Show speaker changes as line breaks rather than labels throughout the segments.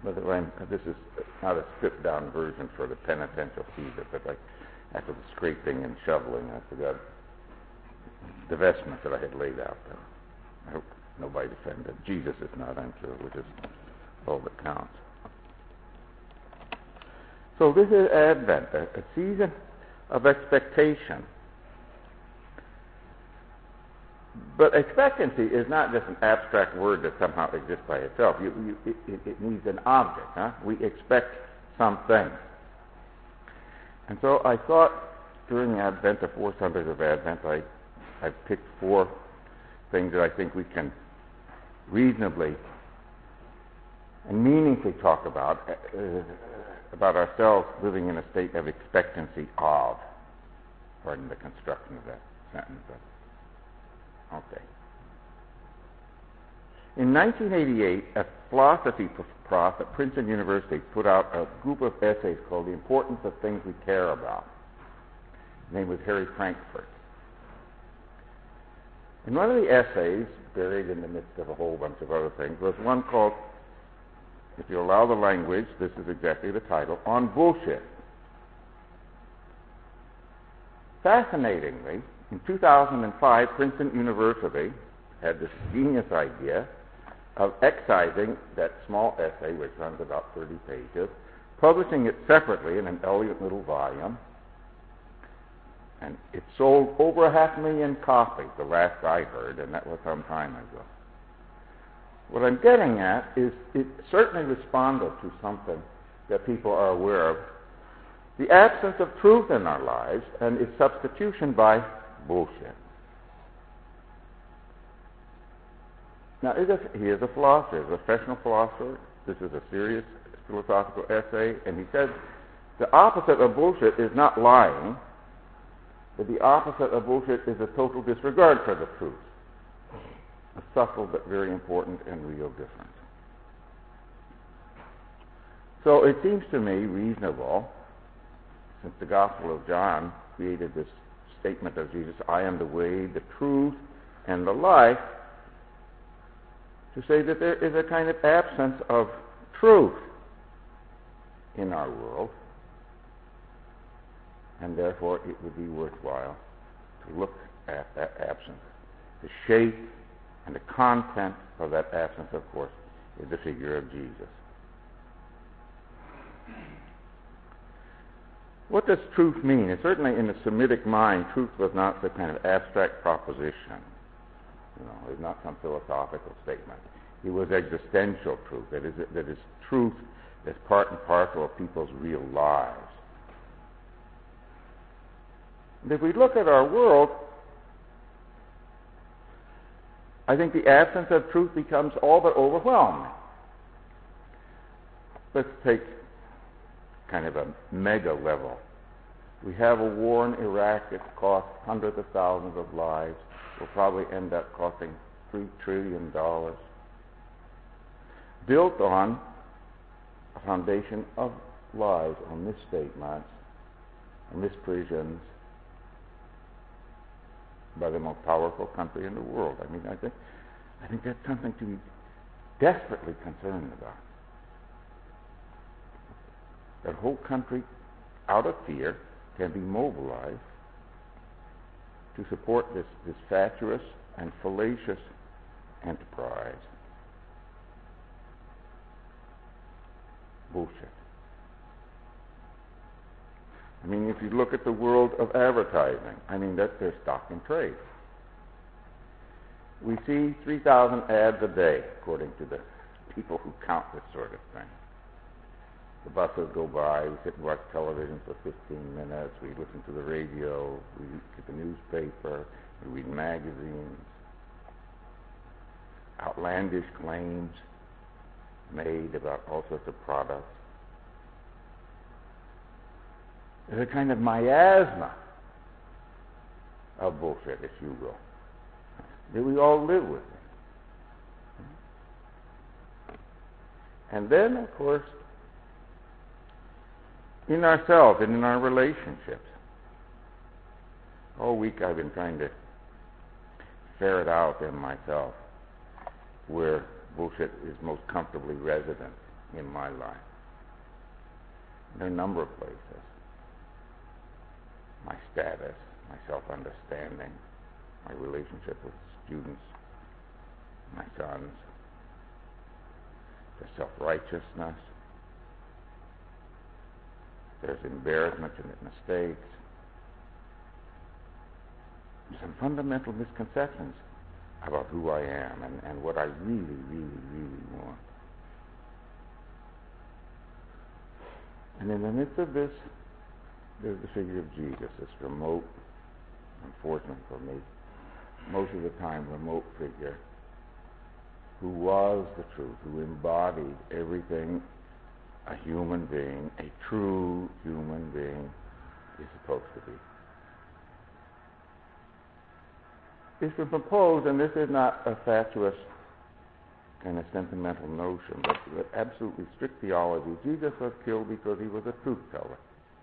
This is not a stripped-down version for the penitential season, but like after the scraping and shoveling, I forgot the vestment that I had laid out there. I hope nobody defended. Jesus is not, I'm sure, which is all that counts. So this is Advent, a season of expectation. But expectancy is not just an abstract word that somehow exists by itself. It needs an object. Huh? We expect something. And so I thought during Advent, the 4 Sundays of Advent, I picked 4 things that I think we can reasonably and meaningfully talk about ourselves living in a state of expectancy of. Pardon the construction of that sentence. Okay. In 1988, a philosophy prof at Princeton University put out a group of essays called The Importance of Things We Care About. His name was Harry Frankfurt. And one of the essays, buried in the midst of a whole bunch of other things, was one called, if you allow the language, this is exactly the title, On Bullshit. Fascinatingly, in 2005, Princeton University had this genius idea of excising that small essay, which runs about 30 pages, publishing it separately in an elegant little volume, and it sold over 500,000 copies, the last I heard, and that was some time ago. What I'm getting at is it certainly responded to something that people are aware of, the absence of truth in our lives and its substitution by bullshit. Now, he is a philosopher, a professional philosopher. This is a serious philosophical essay, and he says the opposite of bullshit is not lying, but the opposite of bullshit is a total disregard for the truth. A subtle but very important and real difference. So it seems to me reasonable, since the Gospel of John created this statement of Jesus, I am the way, the truth, and the life, to say that there is a kind of absence of truth in our world, and therefore it would be worthwhile to look at that absence. The shape and the content of that absence, of course, is the figure of Jesus. What does truth mean? And certainly in the Semitic mind, truth was not the kind of abstract proposition. It was not some philosophical statement. It was existential truth. That is truth that's part and parcel of people's real lives. And if we look at our world, I think the absence of truth becomes all but overwhelming. Let's take kind of a mega level. We have a war in Iraq. It's cost hundreds of thousands of lives. Will probably end up costing $3 trillion. Built on a foundation of lies, on misstatements, on misprisions by the most powerful country in the world. I think that's something to be desperately concerned about. That whole country, out of fear, can be mobilized to support this fatuous and fallacious enterprise. Bullshit. If you look at the world of advertising, that's their stock in trade. We see 3,000 ads a day, according to the people who count this sort of thing. The buses go by, we sit and watch television for 15 minutes, we listen to the radio, we get the newspaper, we read magazines. Outlandish claims made about all sorts of products. There's a kind of miasma of bullshit, if you will, that we all live with. And then, of course, in ourselves and in our relationships. All week I've been trying to ferret out in myself where bullshit is most comfortably resident. in my life. There are a number of places. My status, my self-understanding, my relationship with students, my sons, there's self-righteousness, there's embarrassment and mistakes, there's some fundamental misconceptions about who I am and what I really, really, really want. And in the midst of this, there's the figure of Jesus, this remote, unfortunate for me, most of the time remote figure, who was the truth, who embodied everything a human being, a true human being, is supposed to be. It's been proposed, and this is not a fatuous kind of sentimental notion, but absolutely strict theology. Jesus was killed because he was a truth teller.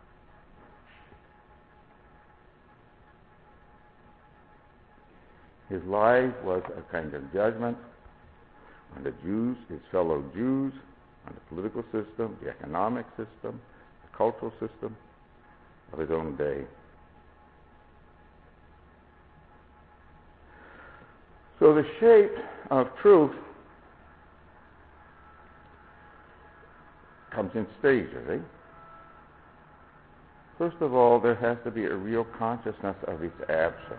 His life was a kind of judgment on the Jews, his fellow Jews, on the political system, the economic system, the cultural system of his own day. So the shape of truth comes in stages, eh? First of all, there has to be a real consciousness of its absence.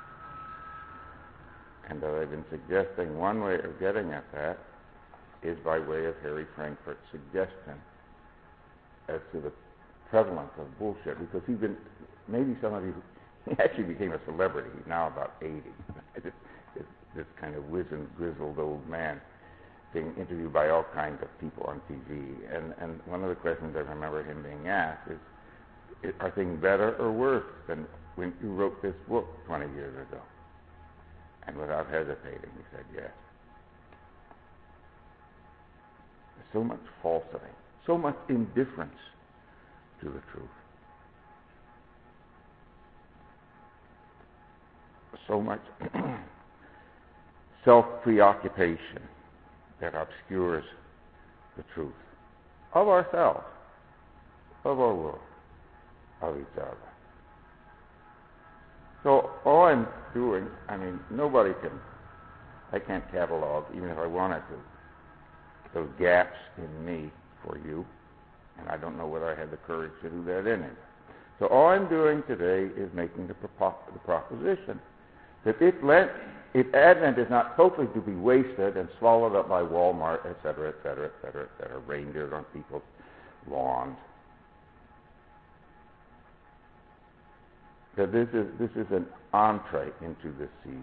And as I've been suggesting, one way of getting at that is by way of Harry Frankfurt's suggestion as to the prevalence of bullshit. Because maybe some of you, he actually became a celebrity. He's now about 80. This kind of wizened, grizzled old man being interviewed by all kinds of people on TV. And one of the questions I remember him being asked is, are things better or worse than when you wrote this book 20 years ago? And without hesitating, he said yes. There's so much falsity, so much indifference to the truth, so much self-preoccupation that obscures the truth of ourselves, of our world, of each other. So all I'm doing, I can't catalog, even if I wanted to, those gaps in me for you, and I don't know whether I had the courage to do that anyway. So all I'm doing today is making the proposition that if Advent is not totally to be wasted and swallowed up by Walmart, et cetera, reindeer on people's lawns, that this is an entree into this season.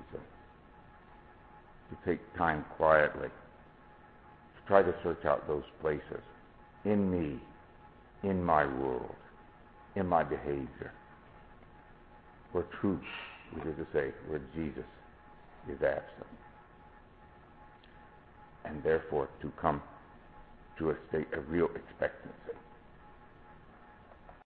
To take time quietly, to try to search out those places in me, in my world, in my behavior, where truth, which is to say, where Jesus is absent. And therefore to come to a state of real expectancy.